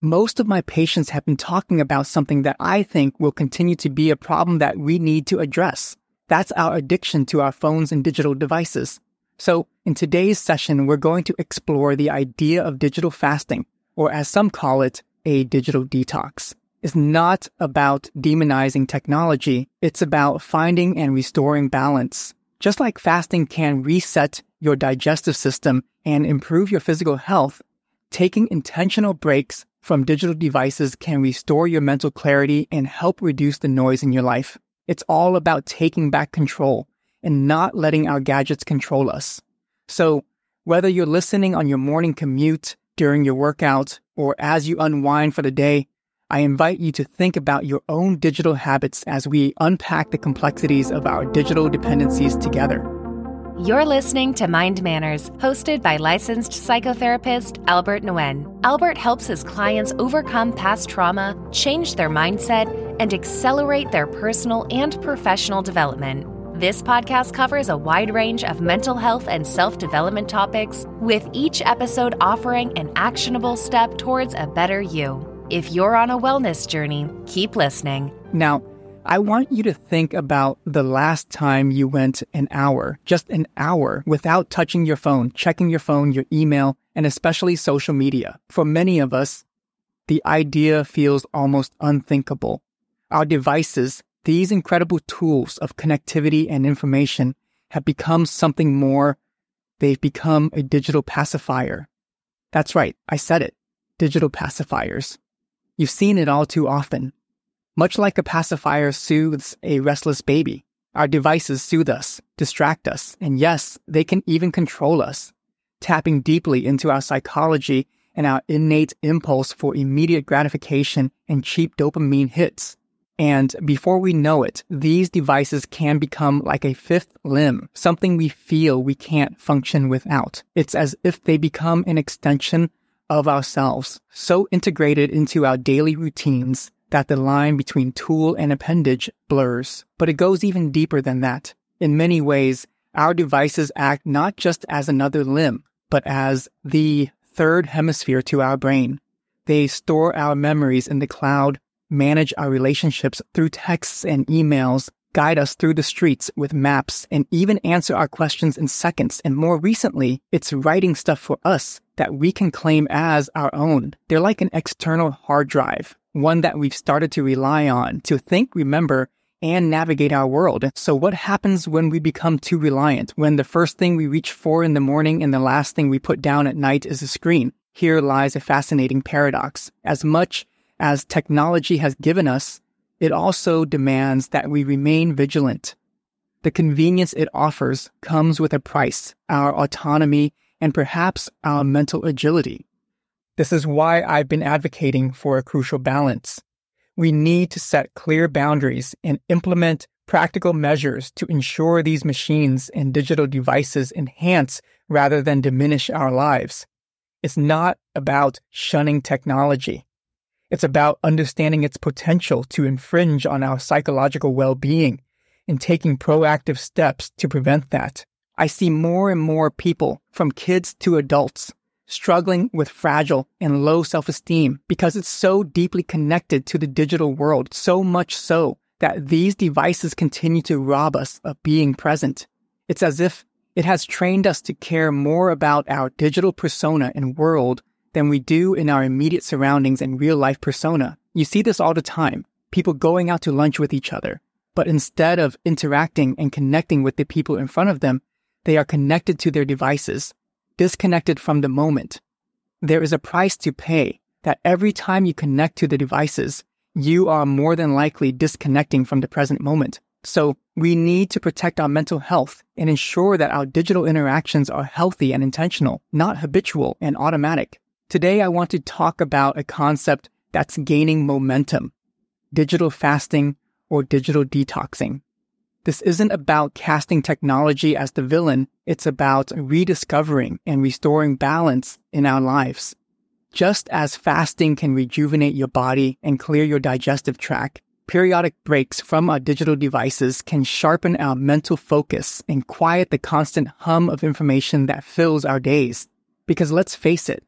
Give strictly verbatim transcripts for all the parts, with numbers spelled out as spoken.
most of my patients have been talking about something that I think will continue to be a problem that we need to address. That's our addiction to our phones and digital devices. So in today's session, we're going to explore the idea of digital fasting, or as some call it, a digital detox. It's not about demonizing technology. It's about finding and restoring balance. Just like fasting can reset your digestive system and improve your physical health, taking intentional breaks from digital devices can restore your mental clarity and help reduce the noise in your life. It's all about taking back control and not letting our gadgets control us. So, whether you're listening on your morning commute, during your workout, or as you unwind for the day, I invite you to think about your own digital habits as we unpack the complexities of our digital dependencies together. You're listening to Mind Manners, hosted by licensed psychotherapist Albert Nguyen. Albert helps his clients overcome past trauma, change their mindset, and accelerate their personal and professional development. This podcast covers a wide range of mental health and self-development topics, with each episode offering an actionable step towards a better you. If you're on a wellness journey, keep listening. Now, I want you to think about the last time you went an hour, just an hour, without touching your phone, checking your phone, your email, and especially social media. For many of us, the idea feels almost unthinkable. Our devices, these incredible tools of connectivity and information, have become something more. They've become a digital pacifier. That's right, I said it, digital pacifiers. You've seen it all too often. Much like a pacifier soothes a restless baby, our devices soothe us, distract us, and yes, they can even control us, tapping deeply into our psychology and our innate impulse for immediate gratification and cheap dopamine hits. And before we know it, these devices can become like a fifth limb, something we feel we can't function without. It's as if they become an extension of ourselves, so integrated into our daily routines that the line between tool and appendage blurs. But it goes even deeper than that. In many ways, our devices act not just as another limb, but as the third hemisphere to our brain. They store our memories in the cloud, manage our relationships through texts and emails, guide us through the streets with maps, and even answer our questions in seconds. And more recently, it's writing stuff for us that we can claim as our own. They're like an external hard drive, one that we've started to rely on to think, remember, and navigate our world. So what happens when we become too reliant, when the first thing we reach for in the morning and the last thing we put down at night is a screen? Here lies a fascinating paradox. As much as technology has given us, it also demands that we remain vigilant. The convenience it offers comes with a price, our autonomy, and perhaps our mental agility. This is why I've been advocating for a crucial balance. We need to set clear boundaries and implement practical measures to ensure these machines and digital devices enhance rather than diminish our lives. It's not about shunning technology. It's about understanding its potential to infringe on our psychological well-being and taking proactive steps to prevent that. I see more and more people, from kids to adults, struggling with fragile and low self-esteem because it's so deeply connected to the digital world, so much so that these devices continue to rob us of being present. It's as if it has trained us to care more about our digital persona and world than we do in our immediate surroundings and real-life persona. You see this all the time, people going out to lunch with each other, but instead of interacting and connecting with the people in front of them, they are connected to their devices, disconnected from the moment. There is a price to pay that every time you connect to the devices, you are more than likely disconnecting from the present moment. So we need to protect our mental health and ensure that our digital interactions are healthy and intentional, not habitual and automatic. Today, I want to talk about a concept that's gaining momentum: digital fasting or digital detoxing. This isn't about casting technology as the villain. It's about rediscovering and restoring balance in our lives. Just as fasting can rejuvenate your body and clear your digestive tract, periodic breaks from our digital devices can sharpen our mental focus and quiet the constant hum of information that fills our days. Because let's face it,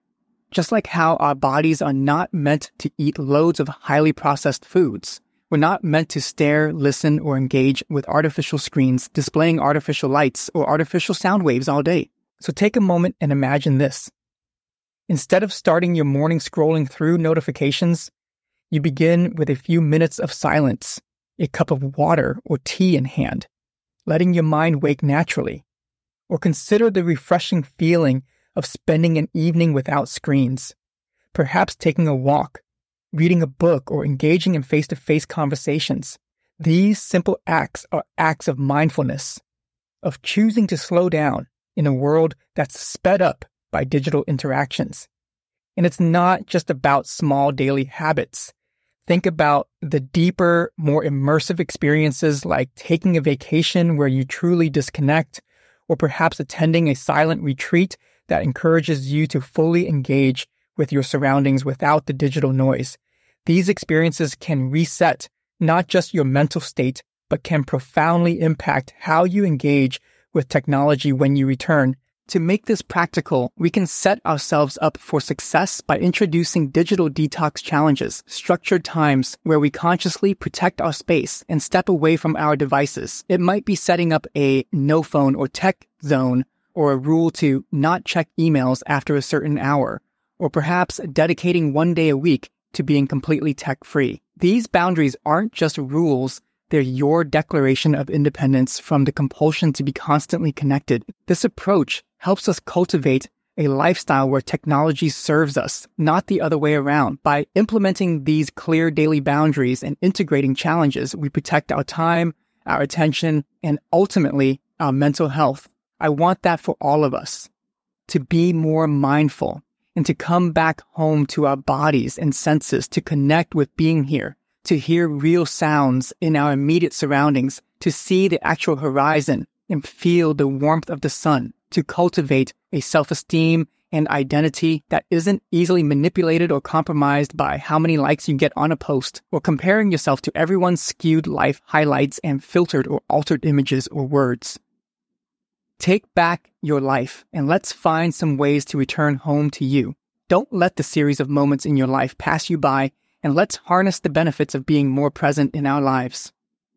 Just like how our bodies are not meant to eat loads of highly processed foods, we're not meant to stare, listen, or engage with artificial screens displaying artificial lights or artificial sound waves all day. So take a moment and imagine this. Instead of starting your morning scrolling through notifications, you begin with a few minutes of silence, a cup of water or tea in hand, letting your mind wake naturally. Or consider the refreshing feeling of spending an evening without screens, perhaps taking a walk, reading a book, or engaging in face-to-face conversations. These simple acts are acts of mindfulness, of choosing to slow down in a world that's sped up by digital interactions. And it's not just about small daily habits. Think about the deeper, more immersive experiences like taking a vacation where you truly disconnect, or perhaps attending a silent retreat that encourages you to fully engage with your surroundings without the digital noise. These experiences can reset not just your mental state, but can profoundly impact how you engage with technology when you return. To make this practical, we can set ourselves up for success by introducing digital detox challenges, structured times where we consciously protect our space and step away from our devices. It might be setting up a no phone or tech zone, or a rule to not check emails after a certain hour, or perhaps dedicating one day a week to being completely tech-free. These boundaries aren't just rules, they're your declaration of independence from the compulsion to be constantly connected. This approach helps us cultivate a lifestyle where technology serves us, not the other way around. By implementing these clear daily boundaries and integrating challenges, we protect our time, our attention, and ultimately our mental health. I want that for all of us, to be more mindful and to come back home to our bodies and senses, to connect with being here, to hear real sounds in our immediate surroundings, to see the actual horizon and feel the warmth of the sun, to cultivate a self-esteem and identity that isn't easily manipulated or compromised by how many likes you get on a post, or comparing yourself to everyone's skewed life highlights and filtered or altered images or words. Take back your life and let's find some ways to return home to you. Don't let the series of moments in your life pass you by, and let's harness the benefits of being more present in our lives.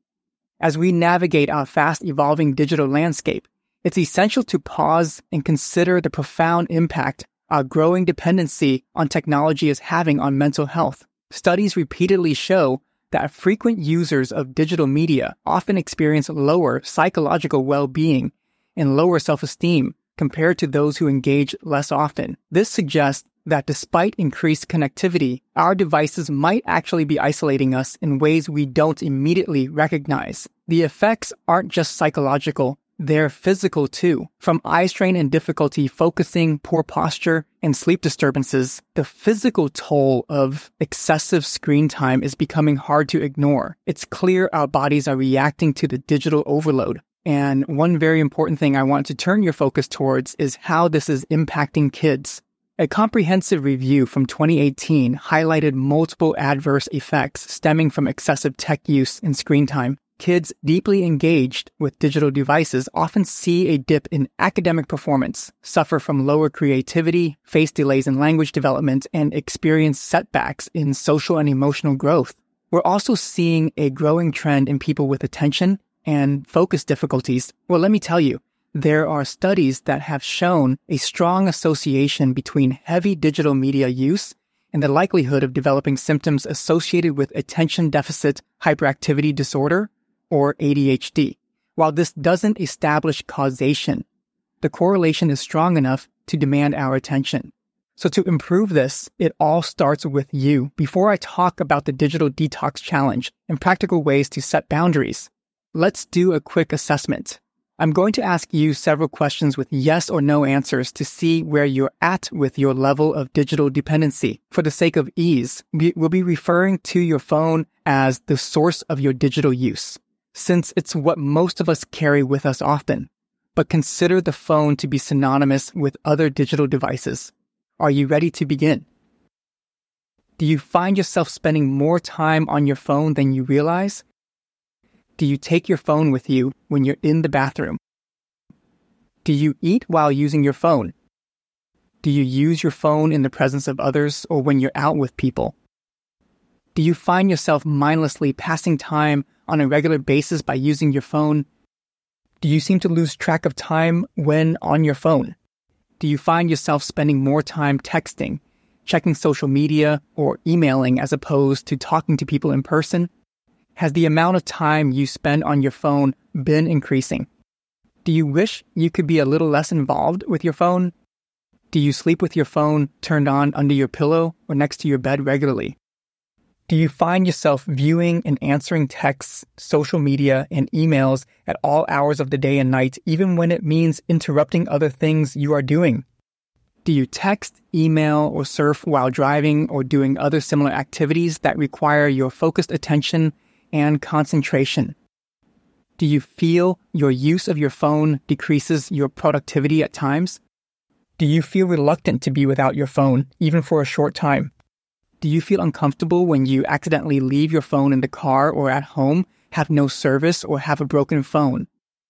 As we navigate our fast-evolving digital landscape, it's essential to pause and consider the profound impact our growing dependency on technology is having on mental health. Studies repeatedly show that frequent users of digital media often experience lower psychological well-being and lower self-esteem compared to those who engage less often. This suggests that despite increased connectivity, our devices might actually be isolating us in ways we don't immediately recognize. The effects aren't just psychological, they're physical too. From eye strain and difficulty focusing, poor posture, and sleep disturbances, the physical toll of excessive screen time is becoming hard to ignore. It's clear our bodies are reacting to the digital overload. And one very important thing I want to turn your focus towards is how this is impacting kids. A comprehensive review from twenty eighteen highlighted multiple adverse effects stemming from excessive tech use and screen time. Kids deeply engaged with digital devices often see a dip in academic performance, suffer from lower creativity, face delays in language development, and experience setbacks in social and emotional growth. We're also seeing a growing trend in people with attention and focus difficulties. Well, let me tell you, there are studies that have shown a strong association between heavy digital media use and the likelihood of developing symptoms associated with attention deficit hyperactivity disorder, or A D H D. While this doesn't establish causation, the correlation is strong enough to demand our attention. So to improve this, it all starts with you. Before I talk about the digital detox challenge and practical ways to set boundaries, let's do a quick assessment. I'm going to ask you several questions with yes or no answers to see where you're at with your level of digital dependency. For the sake of ease, we'll be referring to your phone as the source of your digital use, since it's what most of us carry with us often. But consider the phone to be synonymous with other digital devices. Are you ready to begin? Do you find yourself spending more time on your phone than you realize? Do you take your phone with you when you're in the bathroom? Do you eat while using your phone? Do you use your phone in the presence of others or when you're out with people? Do you find yourself mindlessly passing time on a regular basis by using your phone? Do you seem to lose track of time when on your phone? Do you find yourself spending more time texting, checking social media, or emailing as opposed to talking to people in person? Has the amount of time you spend on your phone been increasing? Do you wish you could be a little less involved with your phone? Do you sleep with your phone turned on under your pillow or next to your bed regularly? Do you find yourself viewing and answering texts, social media, and emails at all hours of the day and night, even when it means interrupting other things you are doing? Do you text, email, or surf while driving or doing other similar activities that require your focused attention and concentration? Do you feel your use of your phone decreases your productivity at times? Do you feel reluctant to be without your phone, even for a short time? Do you feel uncomfortable when you accidentally leave your phone in the car or at home, have no service, or have a broken phone?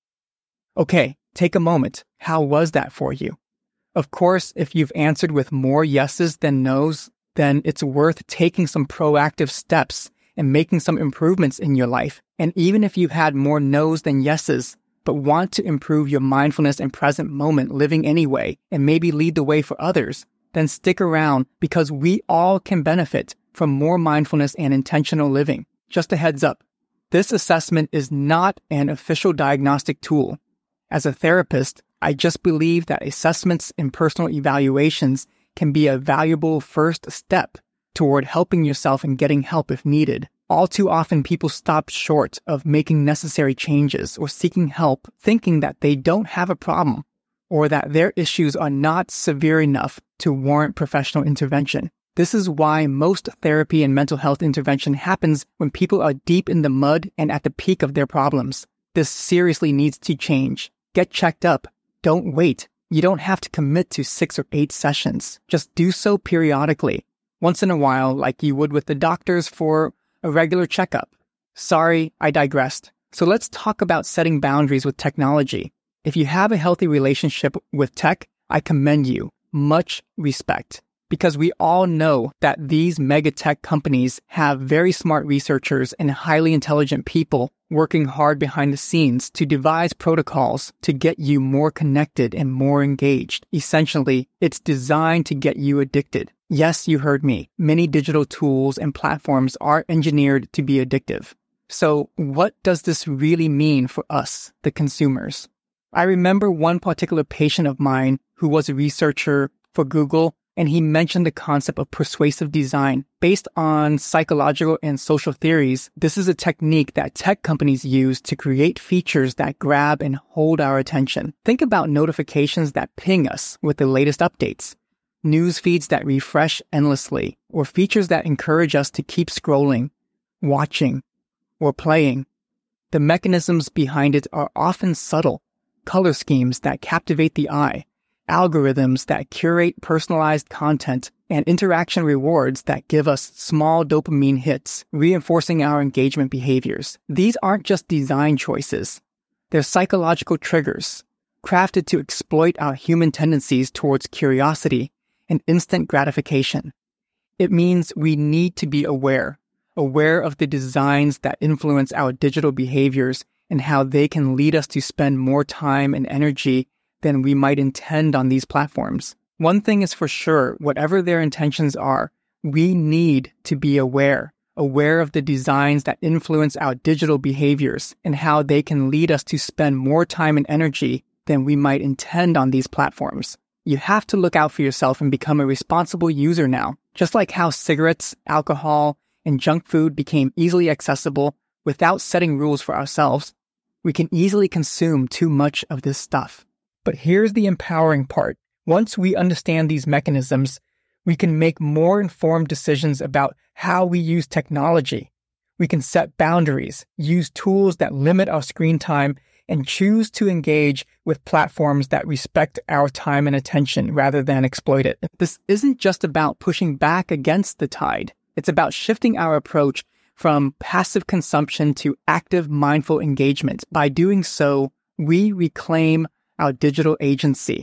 Okay, take a moment. How was that for you? Of course, if you've answered with more yeses than nos, then it's worth taking some proactive steps and making some improvements in your life. And even if you've had more nos than yeses, but want to improve your mindfulness and present moment living anyway, and maybe lead the way for others, then stick around because we all can benefit from more mindfulness and intentional living. Just a heads up, this assessment is not an official diagnostic tool. As a therapist, I just believe that assessments and personal evaluations can be a valuable first step toward helping yourself and getting help if needed. All too often, people stop short of making necessary changes or seeking help, thinking that they don't have a problem or that their issues are not severe enough to warrant professional intervention. This is why most therapy and mental health intervention happens when people are deep in the mud and at the peak of their problems. This seriously needs to change. Get checked up. Don't wait. You don't have to commit to six or eight sessions. Just do so periodically, once in a while, like you would with the doctors for a regular checkup. Sorry, I digressed. So let's talk about setting boundaries with technology. If you have a healthy relationship with tech, I commend you. Much respect. Because we all know that these mega tech companies have very smart researchers and highly intelligent people working hard behind the scenes to devise protocols to get you more connected and more engaged. Essentially, it's designed to get you addicted. Yes, you heard me. Many digital tools and platforms are engineered to be addictive. So what does this really mean for us, the consumers? I remember one particular patient of mine who was a researcher for Google, and he mentioned the concept of persuasive design. Based on psychological and social theories, this is a technique that tech companies use to create features that grab and hold our attention. Think about notifications that ping us with the latest updates, news feeds that refresh endlessly, or features that encourage us to keep scrolling, watching, or playing. The mechanisms behind it are often subtle. Color schemes that captivate the eye, algorithms that curate personalized content, and interaction rewards that give us small dopamine hits, reinforcing our engagement behaviors. These aren't just design choices. They're psychological triggers, crafted to exploit our human tendencies towards curiosity and instant gratification. It means we need to be aware, aware of the designs that influence our digital behaviors and how they can lead us to spend more time and energy than we might intend on these platforms. One thing is for sure, whatever their intentions are, we need to be aware, aware of the designs that influence our digital behaviors and how they can lead us to spend more time and energy than we might intend on these platforms. You have to look out for yourself and become a responsible user now. Just like how cigarettes, alcohol, and junk food became easily accessible without setting rules for ourselves, we can easily consume too much of this stuff. But here's the empowering part. Once we understand these mechanisms, we can make more informed decisions about how we use technology. We can set boundaries, use tools that limit our screen time, and choose to engage with platforms that respect our time and attention rather than exploit it. This isn't just about pushing back against the tide. It's about shifting our approach from passive consumption to active, mindful engagement. By doing so, we reclaim our digital agency.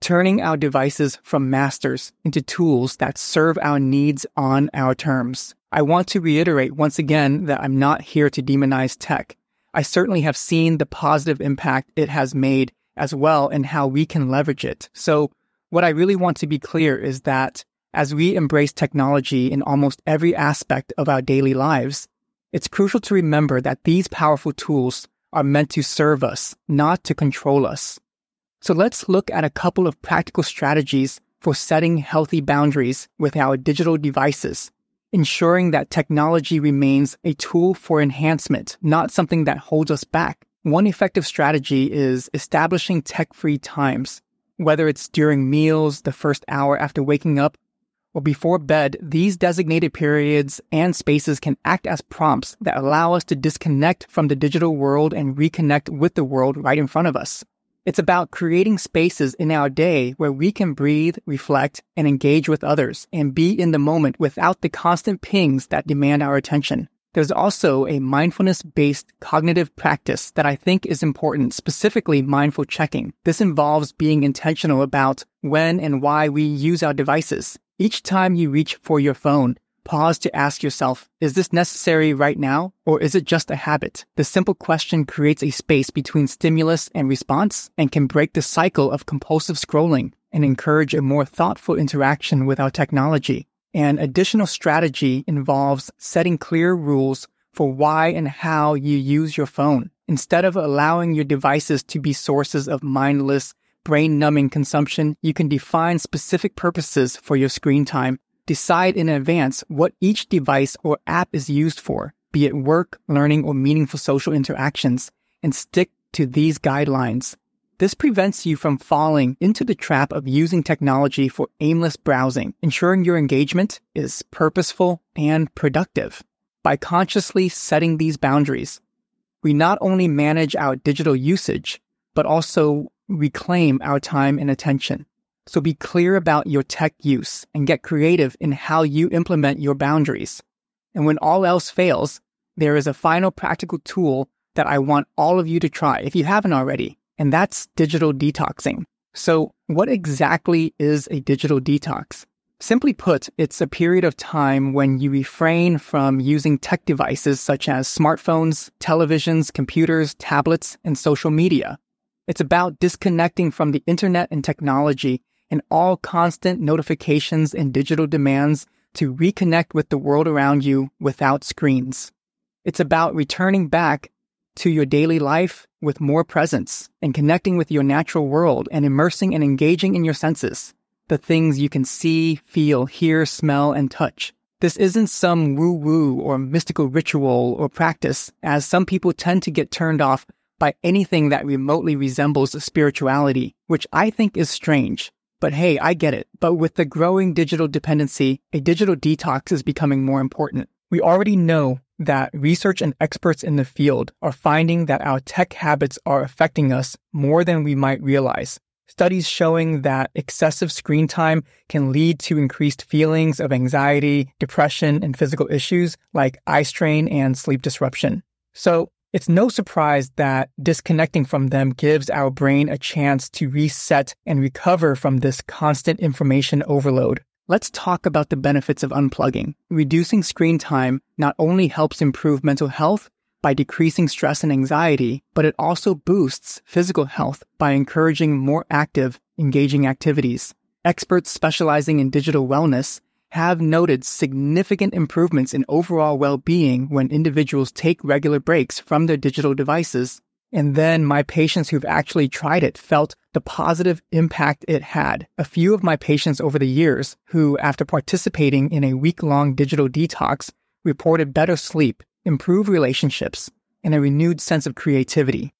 turning our devices from masters into tools that serve our needs on our terms. I want to reiterate once again that I'm not here to demonize tech. I certainly have seen the positive impact it has made as well and how we can leverage it. So what I really want to be clear is that as we embrace technology in almost every aspect of our daily lives, it's crucial to remember that these powerful tools are meant to serve us, not to control us. So let's look at a couple of practical strategies for setting healthy boundaries with our digital devices, ensuring that technology remains a tool for enhancement, not something that holds us back. One effective strategy is establishing tech-free times. Whether it's during meals, the first hour after waking up, or before bed, these designated periods and spaces can act as prompts that allow us to disconnect from the digital world and reconnect with the world right in front of us. It's about creating spaces in our day where we can breathe, reflect, and engage with others and be in the moment without the constant pings that demand our attention. There's also a mindfulness-based cognitive practice that I think is important, specifically mindful checking. This involves being intentional about when and why we use our devices. Each time you reach for your phone, pause to ask yourself, is this necessary right now, or is it just a habit? The simple question creates a space between stimulus and response and can break the cycle of compulsive scrolling and encourage a more thoughtful interaction with our technology. An additional strategy involves setting clear rules for why and how you use your phone. Instead of allowing your devices to be sources of mindless, brain-numbing consumption, you can define specific purposes for your screen time. Decide in advance what each device or app is used for, be it work, learning, or meaningful social interactions, and stick to these guidelines. This prevents you from falling into the trap of using technology for aimless browsing, ensuring your engagement is purposeful and productive. By consciously setting these boundaries, we not only manage our digital usage, but also reclaim our time and attention. So be clear about your tech use and get creative in how you implement your boundaries. And when all else fails, there is a final practical tool that I want all of you to try if you haven't already, and that's digital detoxing. So what exactly is a digital detox? Simply put, it's a period of time when you refrain from using tech devices such as smartphones, televisions, computers, tablets, and social media. It's about disconnecting from the internet and technology and all constant notifications and digital demands to reconnect with the world around you without screens. It's about returning back to your daily life with more presence and connecting with your natural world and immersing and engaging in your senses, the things you can see, feel, hear, smell, and touch. This isn't some woo-woo or mystical ritual or practice, as some people tend to get turned off by anything that remotely resembles spirituality, which I think is strange. But hey, I get it. But with the growing digital dependency, a digital detox is becoming more important. We already know that research and experts in the field are finding that our tech habits are affecting us more than we might realize. Studies showing that excessive screen time can lead to increased feelings of anxiety, depression, and physical issues like eye strain and sleep disruption. So it's no surprise that disconnecting from them gives our brain a chance to reset and recover from this constant information overload. Let's talk about the benefits of unplugging. Reducing screen time not only helps improve mental health by decreasing stress and anxiety, but it also boosts physical health by encouraging more active, engaging activities. Experts specializing in digital wellness have noted significant improvements in overall well-being when individuals take regular breaks from their digital devices. And then my patients who've actually tried it felt the positive impact it had. A few of my patients over the years who, after participating in a week-long digital detox, reported better sleep, improved relationships, and a renewed sense of creativity.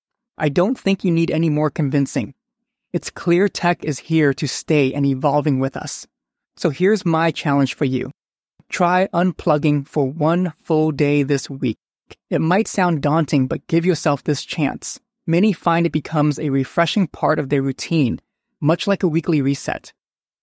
I don't think you need any more convincing. It's clear tech is here to stay and evolving with us. So here's my challenge for you. Try unplugging for one full day this week. It might sound daunting, but give yourself this chance. Many find it becomes a refreshing part of their routine, much like a weekly reset.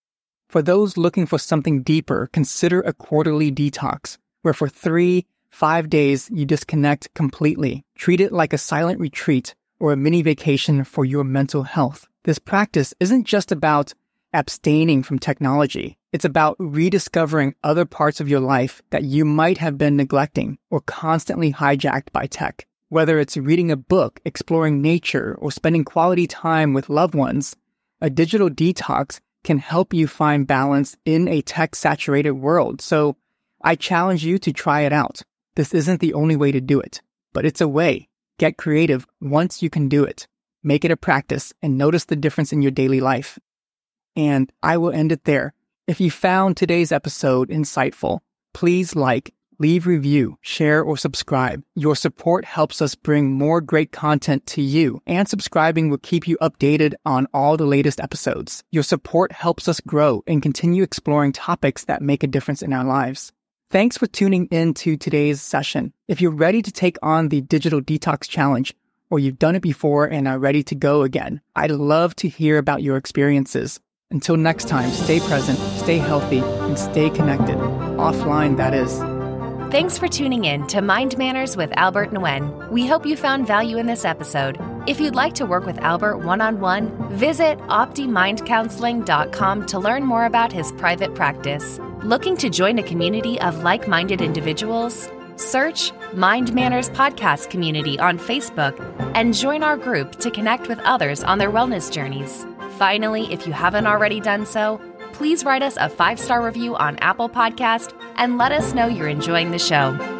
For those looking for something deeper, consider a quarterly detox, where for three, five days you disconnect completely. Treat it like a silent retreat or a mini vacation for your mental health. This practice isn't just about abstaining from technology. It's about rediscovering other parts of your life that you might have been neglecting or constantly hijacked by tech. Whether it's reading a book, exploring nature, or spending quality time with loved ones, a digital detox can help you find balance in a tech-saturated world. So I challenge you to try it out. This isn't the only way to do it, but it's a way. Get creative once you can do it. Make it a practice and notice the difference in your daily life. And I will end it there. If you found today's episode insightful, please like, leave review, share, or subscribe. Your support helps us bring more great content to you, and subscribing will keep you updated on all the latest episodes. Your support helps us grow and continue exploring topics that make a difference in our lives. Thanks for tuning in to today's session. If you're ready to take on the Digital Detox Challenge, or you've done it before and are ready to go again, I'd love to hear about your experiences. Until next time, stay present, stay healthy, and stay connected. Offline, that is. Thanks for tuning in to Mind Manners with Albert Nguyen. We hope you found value in this episode. If you'd like to work with Albert one-on-one, visit opti mind counseling dot com to learn more about his private practice. Looking to join a community of like-minded individuals? Search Mind Manners Podcast Community on Facebook and join our group to connect with others on their wellness journeys. Finally, if you haven't already done so, please write us a five-star review on Apple Podcast and let us know you're enjoying the show.